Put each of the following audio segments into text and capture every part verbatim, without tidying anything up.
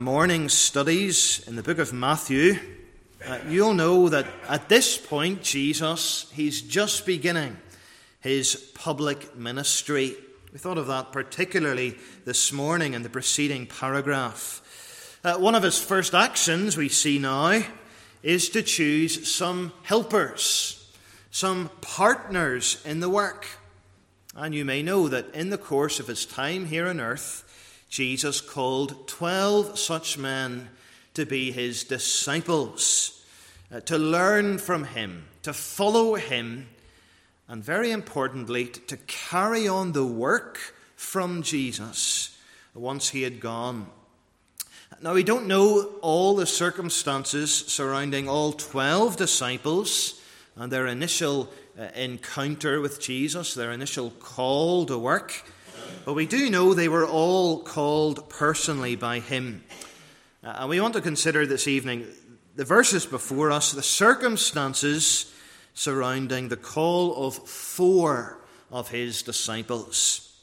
Morning studies in the book of Matthew, uh, you'll know that at this point, Jesus, he's just beginning his public ministry. We thought of that particularly this morning in the preceding paragraph. Uh, one of his first actions, we see now, is to choose some helpers, some partners in the work. And you may know that in the course of his time here on earth, Jesus called twelve such men to be his disciples, uh, to learn from him, to follow him, and very importantly, to carry on the work from Jesus once he had gone. Now, we don't know all the circumstances surrounding all twelve disciples and their initial uh, encounter with Jesus, their initial call to work. But we do know they were all called personally by him. Uh, and we want to consider this evening the verses before us, the circumstances surrounding the call of four of his disciples.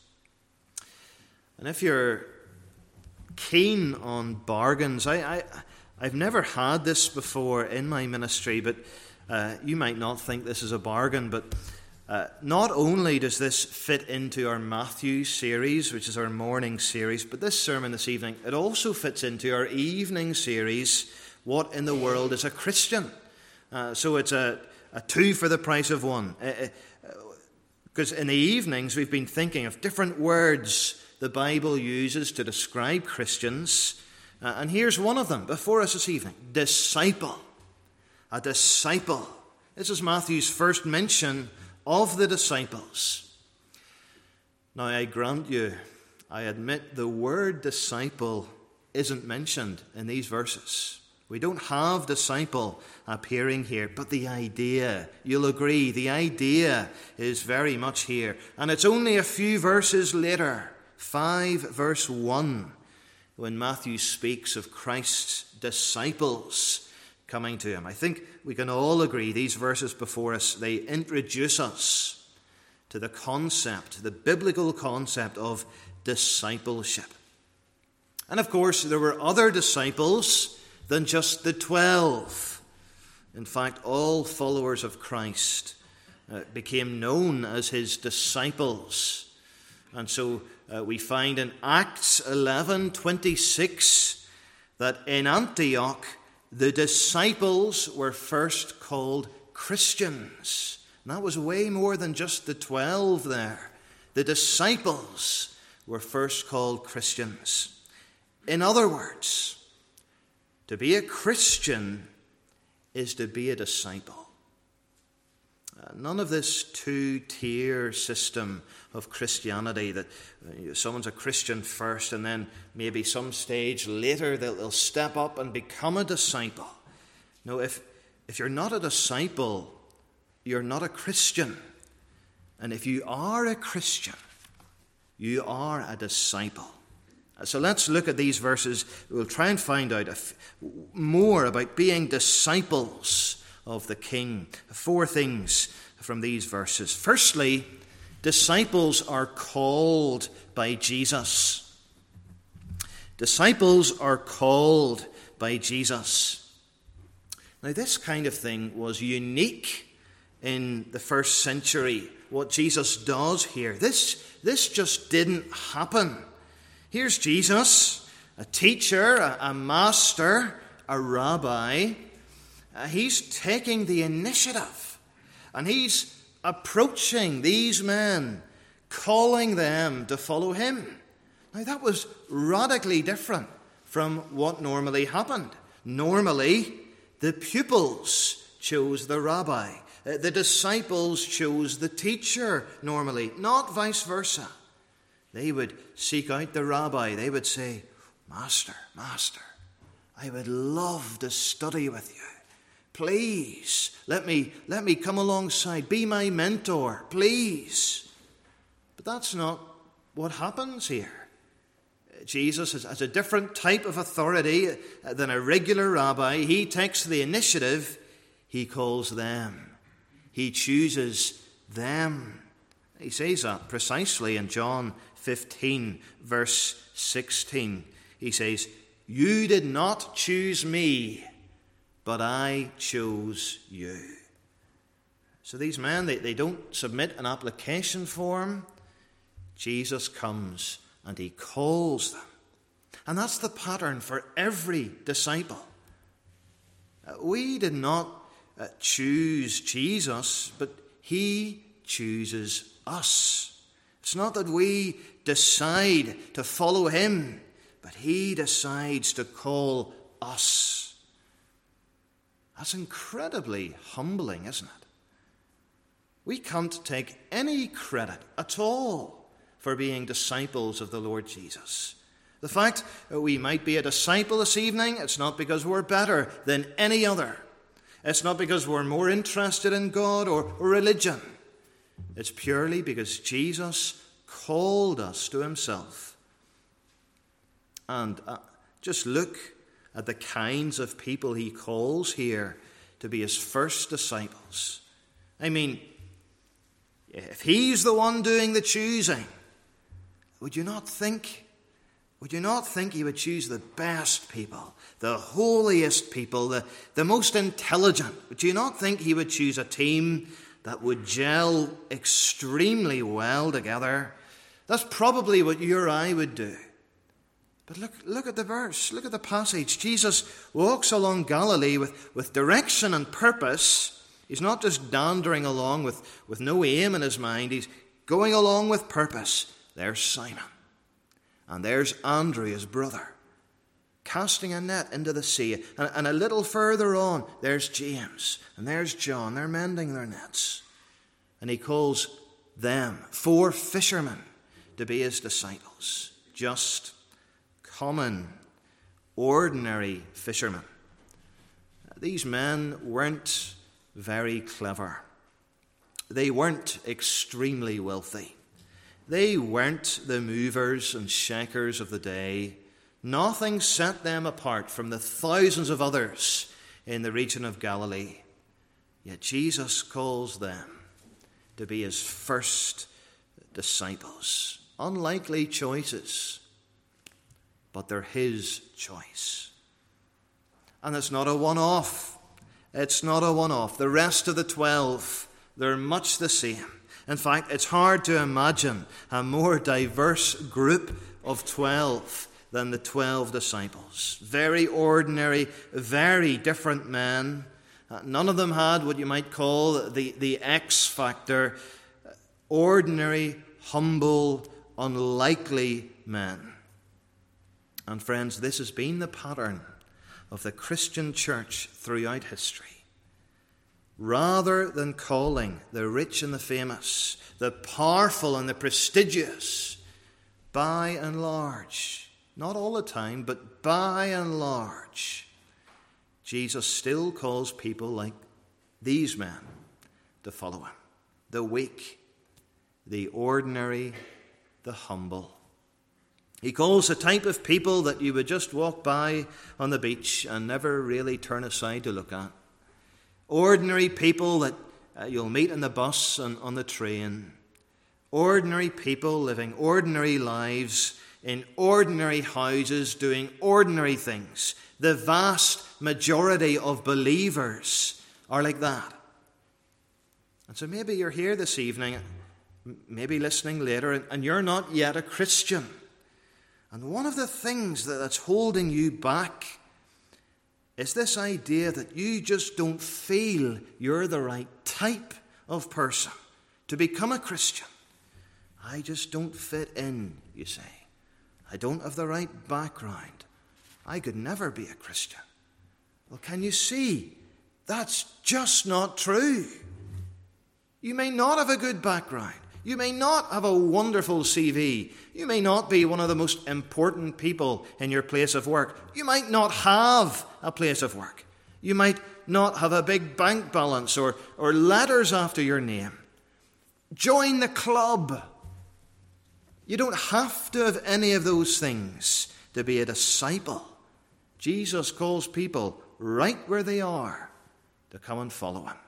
And if you're keen on bargains, I, I, I've never had this before in my ministry, but uh, you might not think this is a bargain, but Uh, not only does this fit into our Matthew series, which is our morning series, but this sermon this evening, it also fits into our evening series, What in the World is a Christian? Uh, so it's a, a two for the price of one. Because uh, uh, in the evenings we've been thinking of different words the Bible uses to describe Christians. Uh, and here's one of them before us this evening. Disciple. A disciple. This is Matthew's first mention of the disciples. Now, I grant you, I admit the word disciple isn't mentioned in these verses. We don't have disciple appearing here, but the idea, you'll agree, the idea is very much here. And it's only a few verses later, five verse one, when Matthew speaks of Christ's disciples coming to him. I think we can all agree these verses before us, they introduce us to the concept, the biblical concept of discipleship. And of course, there were other disciples than just the twelve. In fact, all followers of Christ uh, became known as his disciples. And so uh, we find in Acts eleven twenty-six that in Antioch, the disciples were first called Christians. And that was way more than just the twelve there. The disciples were first called Christians. In other words, to be a Christian is to be a disciple. Uh, none of this two-tier system of Christianity that uh, someone's a Christian first and then maybe some stage later they'll, they'll step up and become a disciple. No, if, if you're not a disciple, you're not a Christian. And if you are a Christian, you are a disciple. So let's look at these verses. We'll try and find out more about being disciples of the King. Four things from these verses. Firstly, disciples are called by Jesus. Disciples are called by Jesus. Now, this kind of thing was unique in the first century, what Jesus does here. This, this just didn't happen. Here's Jesus, a teacher, a, a master, a rabbi. Uh, he's taking the initiative, and he's approaching these men, calling them to follow him. Now, that was radically different from what normally happened. Normally, the pupils chose the rabbi. Uh, the disciples chose the teacher normally, not vice versa. They would seek out the rabbi. They would say, Master, Master, I would love to study with you. Please, let me, let me come alongside. Be my mentor, please. But that's not what happens here. Jesus has a different type of authority than a regular rabbi. He takes the initiative. He calls them. He chooses them. He says that precisely in John fifteen, verse sixteen. He says, You did not choose me, but I chose you. So these men, they, they don't submit an application form. Jesus comes and he calls them. And that's the pattern for every disciple. We did not uh, choose Jesus, but he chooses us. It's not that we decide to follow him, but he decides to call us. That's incredibly humbling, isn't it? We can't take any credit at all for being disciples of the Lord Jesus. The fact that we might be a disciple this evening, it's not because we're better than any other. It's not because we're more interested in God or, or religion. It's purely because Jesus called us to himself. And uh, just look at the kinds of people he calls here to be his first disciples. I mean, if he's the one doing the choosing, would you not think, would you not think he would choose the best people, the holiest people, the, the most intelligent? Would you not think he would choose a team that would gel extremely well together? That's probably what you or I would do. But look, look at the verse, look at the passage. Jesus walks along Galilee with, with direction and purpose. He's not just dandering along with, with no aim in his mind. He's going along with purpose. There's Simon. And there's Andrew, his brother, casting a net into the sea. And, and a little further on, there's James. And there's John. They're mending their nets. And he calls them, four fishermen, to be his disciples. Just common, ordinary fishermen. These men weren't very clever. They weren't extremely wealthy. They weren't the movers and shakers of the day. Nothing set them apart from the thousands of others in the region of Galilee. Yet Jesus calls them to be his first disciples. Unlikely choices, but they're his choice. And it's not a one-off. It's not a one-off. The rest of the twelve, they're much the same. In fact, it's hard to imagine a more diverse group of twelve than the twelve disciples. Very ordinary, very different men. Uh, none of them had what you might call the, the X factor. Ordinary, humble, unlikely men. And friends, this has been the pattern of the Christian church throughout history. Rather than calling the rich and the famous, the powerful and the prestigious, by and large, not all the time, but by and large, Jesus still calls people like these men to follow him. The weak, the ordinary, the humble. He calls a type of people that you would just walk by on the beach and never really turn aside to look at. Ordinary people that uh, you'll meet in the bus and on the train. Ordinary people living ordinary lives in ordinary houses doing ordinary things. The vast majority of believers are like that. And so maybe you're here this evening, maybe listening later, and you're not yet a Christian. And one of the things that's holding you back is this idea that you just don't feel you're the right type of person to become a Christian. I just don't fit in, you say. I don't have the right background. I could never be a Christian. Well, can you see? That's just not true. You may not have a good background. You may not have a wonderful C V. You may not be one of the most important people in your place of work. You might not have a place of work. You might not have a big bank balance or, or letters after your name. Join the club. You don't have to have any of those things to be a disciple. Jesus calls people right where they are to come and follow him.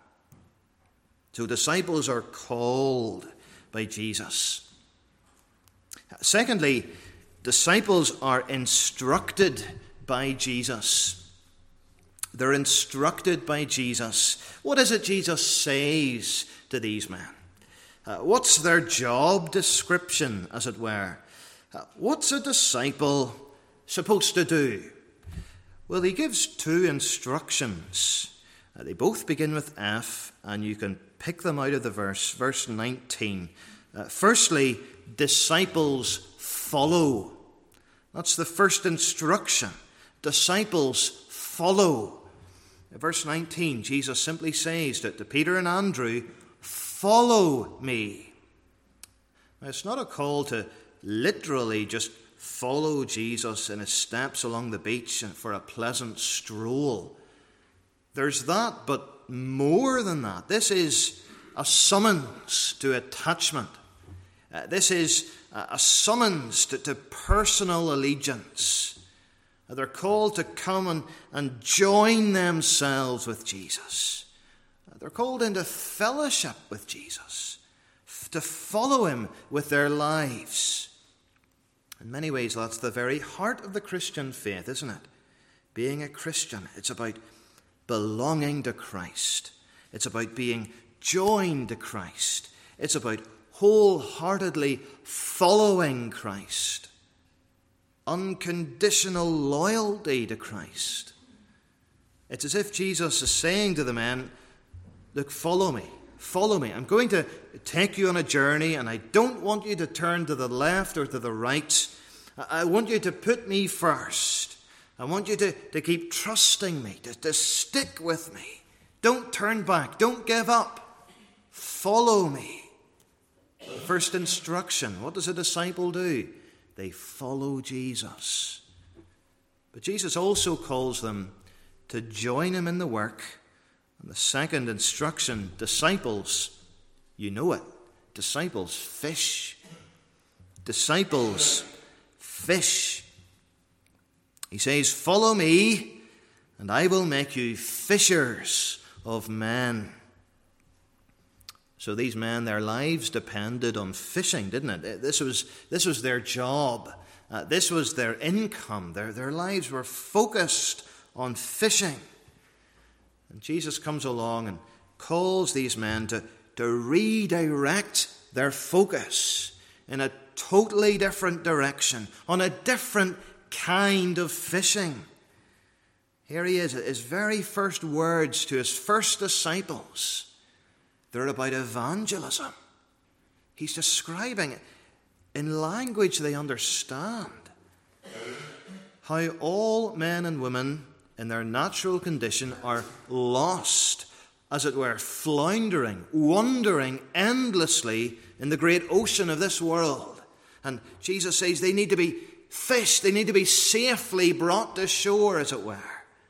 So disciples are called by Jesus. Secondly, disciples are instructed by Jesus. They're instructed by Jesus. What is it Jesus says to these men? Uh, what's their job description, as it were? Uh, what's a disciple supposed to do? Well, he gives two instructions. Uh, they both begin with F, and you can pick them out of the verse, verse nineteen. Uh, firstly, disciples follow. That's the first instruction. Disciples follow. In verse nineteen, Jesus simply says that to Peter and Andrew, follow me. Now, it's not a call to literally just follow Jesus in his steps along the beach and for a pleasant stroll. There's that, but more than that. This is a summons to attachment. Uh, this is a summons to, to personal allegiance. Uh, they're called to come and, and join themselves with Jesus. Uh, they're called into fellowship with Jesus, f- to follow him with their lives. In many ways, that's the very heart of the Christian faith, isn't it? Being a Christian, it's about belonging to Christ. It's about being joined to Christ. It's about wholeheartedly following Christ. Unconditional loyalty to Christ. It's as if Jesus is saying to the men, look, follow me. Follow me. I'm going to take you on a journey, and I don't want you to turn to the left or to the right. I want you to put me first. I want you to, to keep trusting me, to, to stick with me. Don't turn back. Don't give up. Follow me. The first instruction. What does a disciple do? They follow Jesus. But Jesus also calls them to join him in the work. And the second instruction, disciples, you know it. Disciples fish. Disciples fish. He says, follow me, and I will make you fishers of men. So these men, their lives depended on fishing, didn't it? This was, this was their job. Uh, this was their income. Their, their lives were focused on fishing. And Jesus comes along and calls these men to, to redirect their focus in a totally different direction, on a different kind of fishing. Here he is, his very first words to his first disciples. They're about evangelism. He's describing it in language they understand. How all men and women in their natural condition are lost, as it were, floundering, wandering endlessly in the great ocean of this world. And Jesus says they need to be fished, they need to be safely brought to shore, as it were.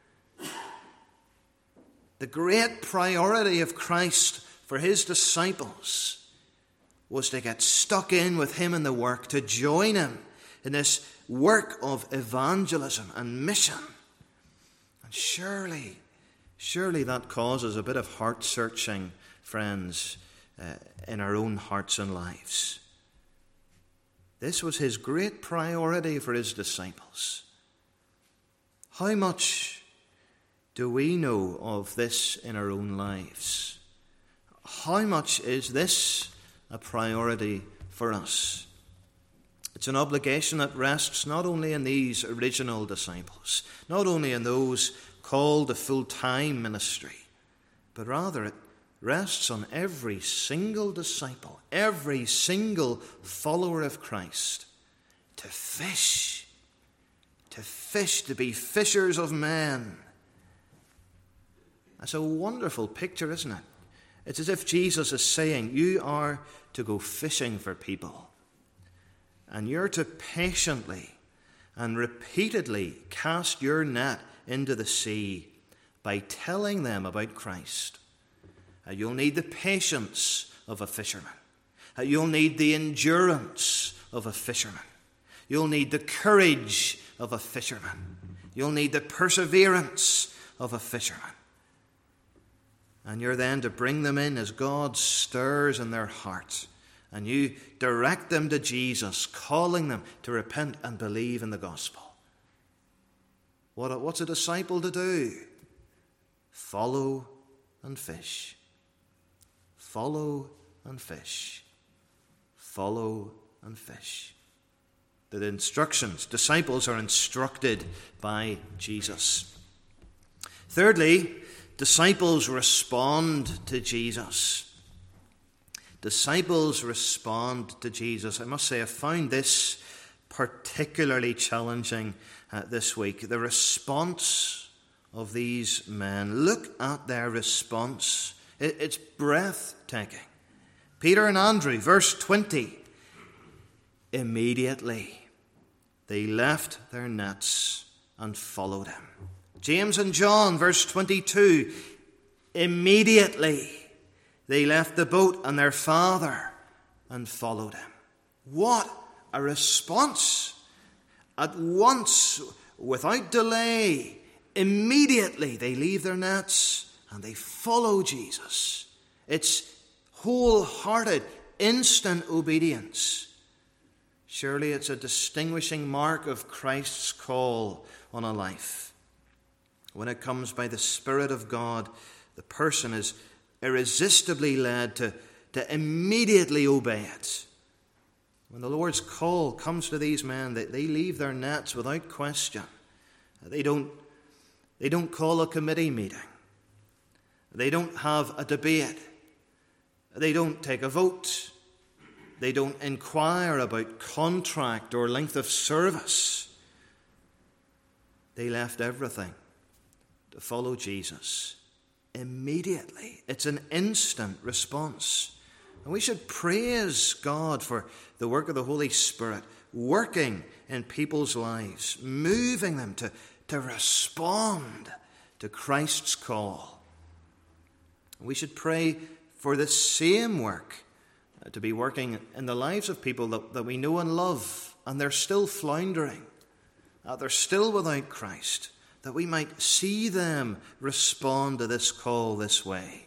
The great priority of Christ for his disciples was to get stuck in with him in the work, to join him in this work of evangelism and mission. And surely, surely that causes a bit of heart searching, friends, uh, in our own hearts and lives. This was his great priority for his disciples. How much do we know of this in our own lives? How much is this a priority for us? It's an obligation that rests not only in these original disciples, not only in those called to full-time ministry, but rather it rests on every single disciple, every single follower of Christ, to fish, to fish, to be fishers of men. That's a wonderful picture, isn't it? It's as if Jesus is saying, you are to go fishing for people. And you're to patiently and repeatedly cast your net into the sea by telling them about Christ. Uh, you'll need the patience of a fisherman. Uh, you'll need the endurance of a fisherman. You'll need the courage of a fisherman. You'll need the perseverance of a fisherman. And you're then to bring them in as God stirs in their hearts. And you direct them to Jesus, calling them to repent and believe in the gospel. What, what's a disciple to do? Follow and fish. Follow and fish. Follow and fish. The instructions. Disciples are instructed by Jesus. Thirdly, disciples respond to Jesus. Disciples respond to Jesus. I must say, I found this particularly challenging uh, this week. The response of these men. Look at their response. It, it's breathtaking. Peter and Andrew, verse twenty. Immediately they left their nets and followed him. James and John, verse twenty-two. Immediately they left the boat and their father and followed him. What a response! At once, without delay, immediately they leave their nets and they follow Jesus. It's wholehearted, instant obedience. Surely it's a distinguishing mark of Christ's call on a life. When it comes by the Spirit of God, the person is irresistibly led to, to immediately obey it. When the Lord's call comes to these men, they, they leave their nets without question. They don't, they don't call a committee meeting. They don't have a debate. They don't take a vote. They don't inquire about contract or length of service. They left everything to follow Jesus immediately. It's an instant response. And we should praise God for the work of the Holy Spirit working in people's lives, moving them to, to respond to Christ's call. We should pray for the same work to be working in the lives of people that, that we know and love, and they're still floundering, uh, they're still without Christ, that we might see them respond to this call this way.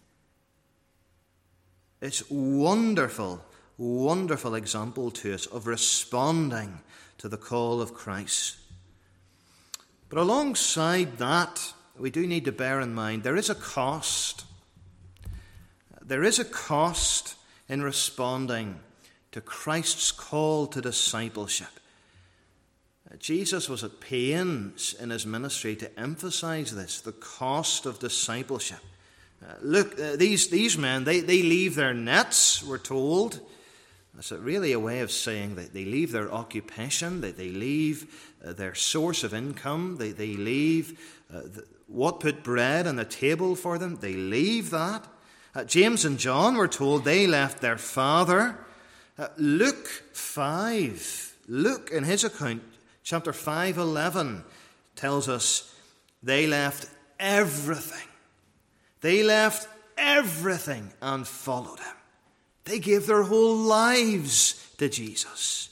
It's wonderful, wonderful example to us of responding to the call of Christ. But alongside that, we do need to bear in mind there is a cost. There is a cost in responding to Christ's call to discipleship. Jesus was at pains in his ministry to emphasize this, the cost of discipleship. Uh, look, uh, these, these men, they, they leave their nets, we're told. That's really a way of saying that they leave their occupation, that they leave uh, their source of income, they, they leave uh, the, what put bread on the table for them, they leave that. Uh, James and John were told they left their father. Uh, Luke five, Luke in his account, chapter five, eleven, tells us they left everything. They left everything and followed him. They gave their whole lives to Jesus.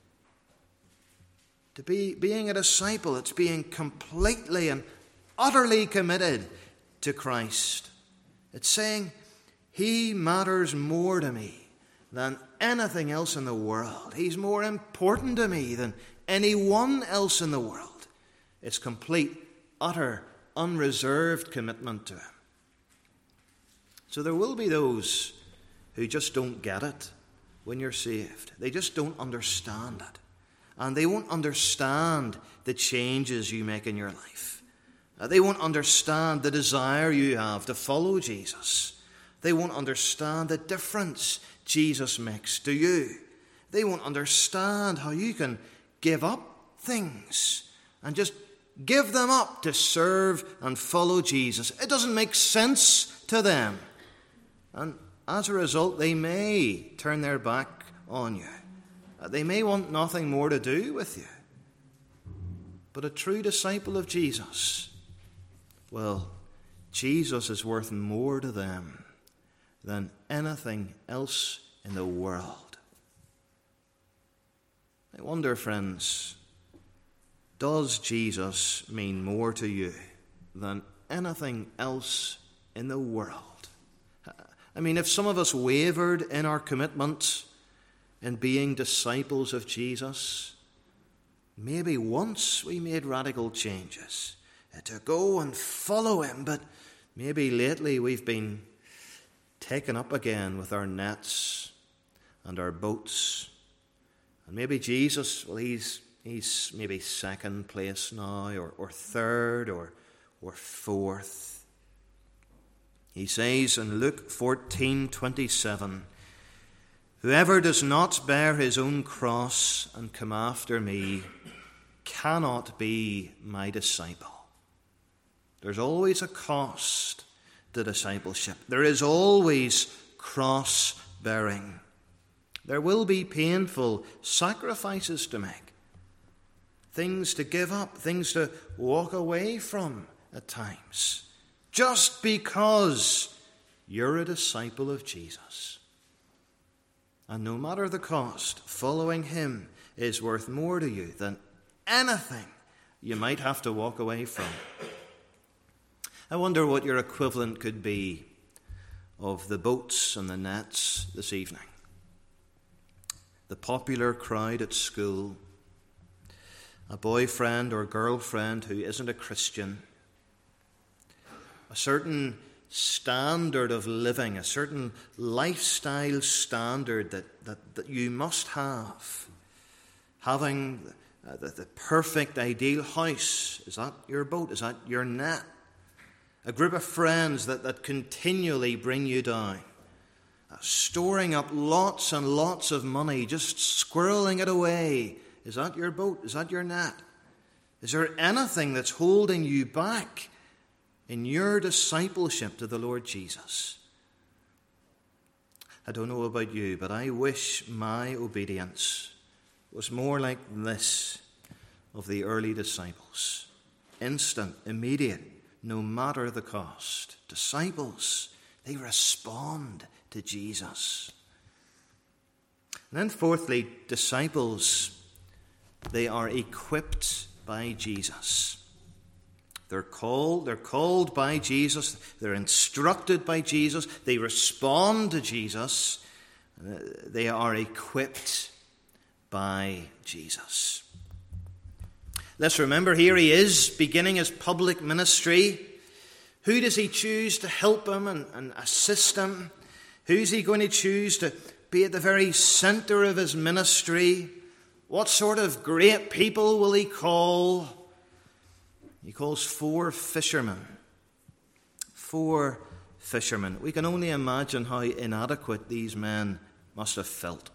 To be being a disciple, it's being completely and utterly committed to Christ. It's saying, he matters more to me than anything else in the world. He's more important to me than anyone else in the world. It's complete, utter, unreserved commitment to him. So there will be those who just don't get it when you're saved. They just don't understand it. And they won't understand the changes you make in your life. They won't understand the desire you have to follow Jesus. They won't understand the difference Jesus makes to you. They won't understand how you can give up things and just give them up to serve and follow Jesus. It doesn't make sense to them. And as a result, they may turn their back on you. They may want nothing more to do with you. But a true disciple of Jesus, well, Jesus is worth more to them than anything else in the world. I wonder, friends, does Jesus mean more to you than anything else in the world? I mean, if some of us wavered in our commitment in being disciples of Jesus, Maybe once we made radical changes to go and follow him, but maybe lately we've been taken up again with our nets and our boats. And maybe Jesus, well, he's he's maybe second place now, or, or third, or or fourth. He says in Luke fourteen twenty-seven, "Whoever does not bear his own cross and come after me cannot be my disciple." There's always a cost to discipleship. There is always cross-bearing. There will be painful sacrifices to make, things to give up, things to walk away from at times, just because you're a disciple of Jesus. And no matter the cost, following him is worth more to you than anything you might have to walk away from. I wonder what your equivalent could be of the boats and the nets this evening. The popular crowd at school, a boyfriend or girlfriend who isn't a Christian, a certain standard of living, a certain lifestyle standard that, that, that you must have. Having uh, the, the perfect, ideal house. Is that your boat? Is that your net? A group of friends that, that continually bring you down. Uh, storing up lots and lots of money, just squirreling it away. Is that your boat? Is that your net? Is there anything that's holding you back in your discipleship to the Lord Jesus? I don't know about you, but I wish my obedience was more like this of the early disciples. Instant, immediate, no matter the cost. Disciples, they respond to Jesus. And then fourthly, disciples, they are equipped by Jesus. They're called, they're called by Jesus, they're instructed by Jesus, they respond to Jesus, uh, they are equipped by Jesus. Let's remember, here he is beginning his public ministry. Who does he choose to help him and, and assist him? Who's he going to choose to be at the very center of his ministry? What sort of great people will he call? He calls four fishermen. Four fishermen. We can only imagine how inadequate these men must have felt.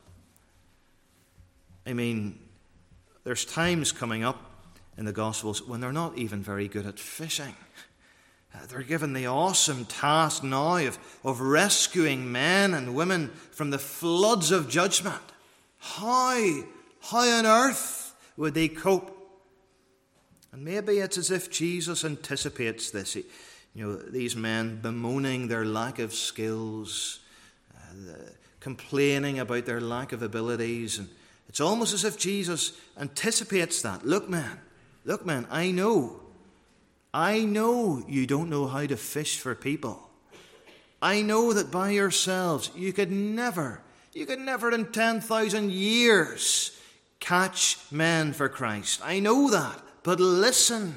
I mean, there's times coming up in the Gospels when they're not even very good at fishing. Uh, they're given the awesome task now of, of rescuing men and women from the floods of judgment. How, how on earth would they cope? And maybe it's as if Jesus anticipates this. He, you know, these men bemoaning their lack of skills, uh, the, complaining about their lack of abilities. And it's almost as if Jesus anticipates that. Look, man, look, man, I know. I know you don't know how to fish for people. I know that by yourselves you could never, you could never in ten thousand years catch men for Christ. I know that. But listen,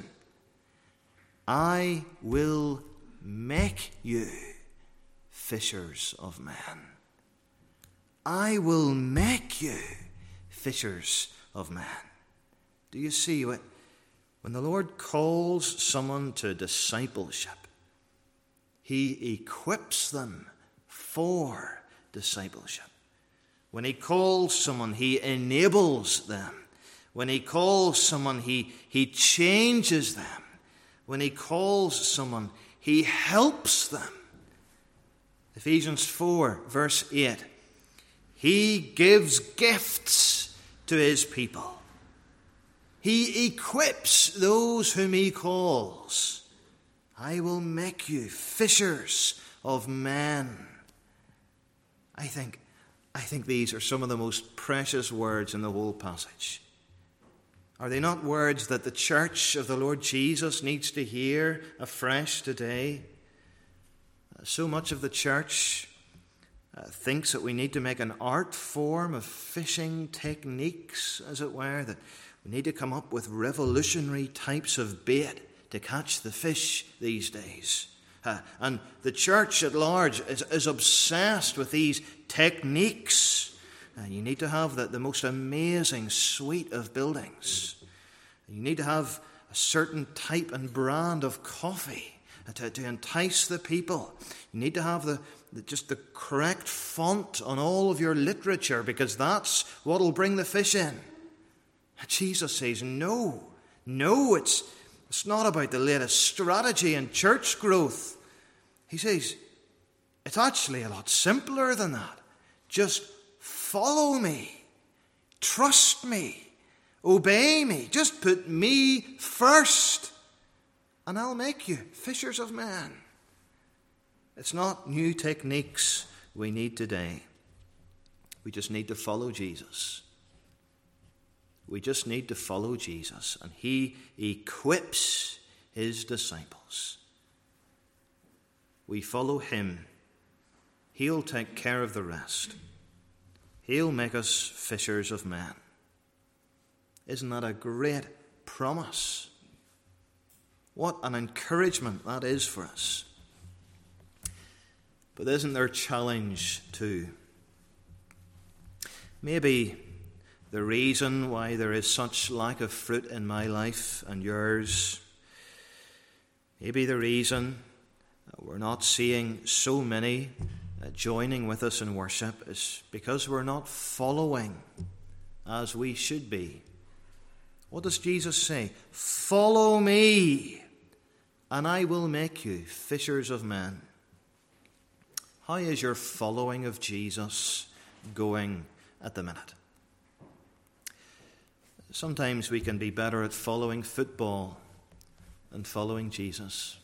I will make you fishers of men. I will make you fishers of men. Do you see what? When the Lord calls someone to discipleship, he equips them for discipleship. When he calls someone, he enables them. When he calls someone, he, he changes them. When he calls someone, he helps them. Ephesians four, verse eight. He gives gifts to his people. He equips those whom he calls. I will make you fishers of men. I think, I think these are some of the most precious words in the whole passage. Are they not words that the church of the Lord Jesus needs to hear afresh today? So much of the church uh, thinks that we need to make an art form of fishing techniques, as it were, that We need to come up with revolutionary types of bait to catch the fish these days. Uh, and the church at large is, is obsessed with these techniques. Uh, you need to have the, the most amazing suite of buildings. You need to have a certain type and brand of coffee to, to entice the people. You need to have the, the just the correct font on all of your literature, because that's what will bring the fish in. And Jesus says, no, no, it's, it's not about the latest strategy in church growth. He says, it's actually a lot simpler than that. Just follow me, trust me, obey me. Just put me first, and I'll make you fishers of men. It's not new techniques we need today. We just need to follow Jesus. We just need to follow Jesus, and he equips his disciples. We follow him. He'll take care of the rest. He'll make us fishers of men. Isn't that a great promise? What an encouragement that is for us. But isn't there a challenge too? Maybe the reason why there is such lack of fruit in my life and yours, maybe the reason we're not seeing so many uh, joining with us in worship is because we're not following as we should be. What does Jesus say? Follow me, and I will make you fishers of men. How is your following of Jesus going at the minute? Sometimes we can be better at following football than following Jesus.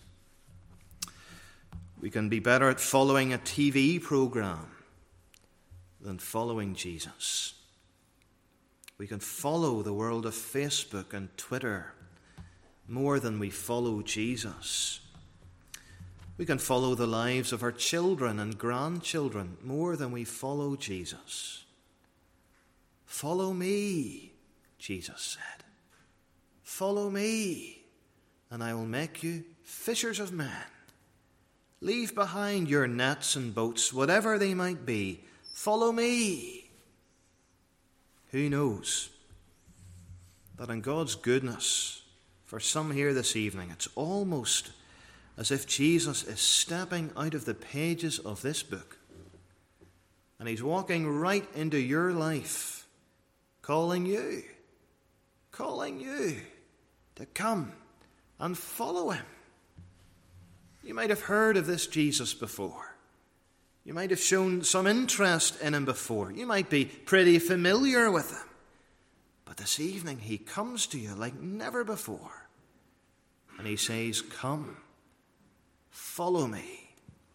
We can be better at following a T V program than following Jesus. We can follow the world of Facebook and Twitter more than we follow Jesus. We can follow the lives of our children and grandchildren more than we follow Jesus. Follow me, Jesus said. Follow me, and I will make you fishers of men. Leave behind your nets and boats, whatever they might be. Follow me. Who knows that in God's goodness, for some here this evening, it's almost as if Jesus is stepping out of the pages of this book and he's walking right into your life, calling you, calling you to come and follow him. You might have heard of this Jesus before. You might have shown some interest in him before. You might be pretty familiar with him. But this evening he comes to you like never before. And he says, come, follow me.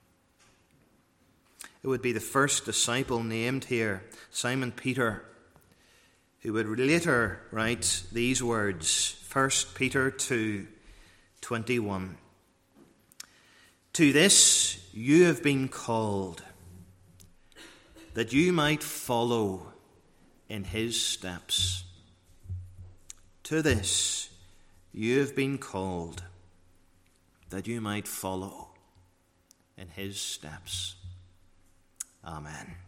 It would be the first disciple named here, Simon Peter, who would later write these words, First Peter two twenty-one. To this you have been called, that you might follow in his steps. To this you have been called, that you might follow in his steps. Amen.